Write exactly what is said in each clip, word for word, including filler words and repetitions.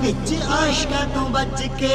विच आशका तू बच के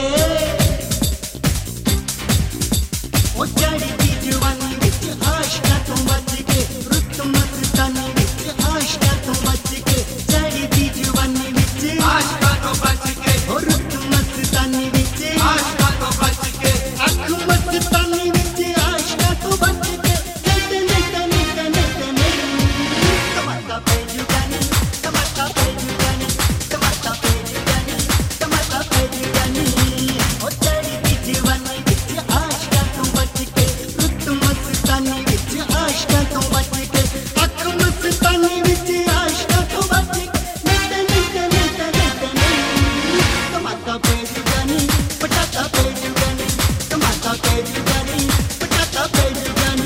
ओ चढ़दी जवानी विच आशका तू बच के रुत मस्तानी विच आशका तू बच के चढ़दी जवानी विच आशका तो बच के ओ रुत मस्तानी विच आशका तो बच के अख मस्तानी विच आशका तू बच के नित नित नित नित नित तमाशा पे जुगानी तमाशा पे जुगानी तमाशा पे जुगानी तमाशा पे जुगानी ओ चढ़दी जवानी विच आशका तू बच के रुत मस्तानी विच आशका तू बच के अख मस्तानी विच आशका तू बच के नित नित नित नित नित तमाशा पे जुगानी पटाखा पे जुगानी तमाशा पे जुगानी पटाखा पे जुगानी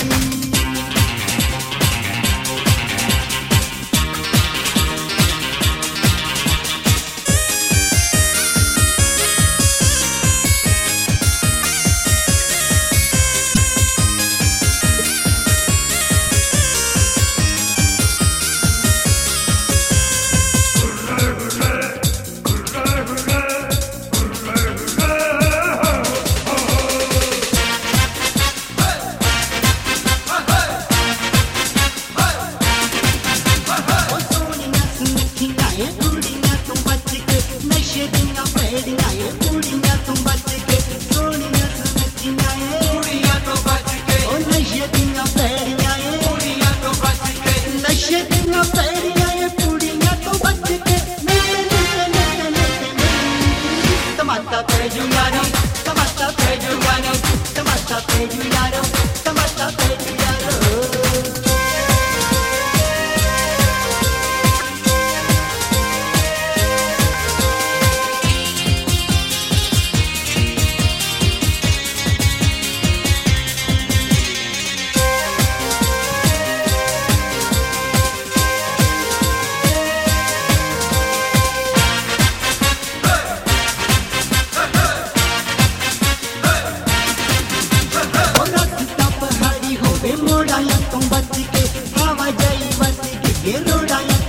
ओ सोनिया सुनखियां ए कुड़ियां तू बच के नशे दियां पेड़ियां ए कुड़ियां तू बच के सोनिया सुनखियां ए कुड़ियां तो बच के ओ नशे दियां पेड़ियां ए कुड़ियां तो बच के नशे दियां पेड़ियां ए कुड़ियां तू बच के नित नित नित नित नित तमाशा पे जुगानी तमाशा पे जुगानी तमाशा पे जुगारो तमाशा पे जुगारो ओ रास्ता पहाड़ी होवे मोड़ाया तू बच के आवाजाई बच के रोड़ाया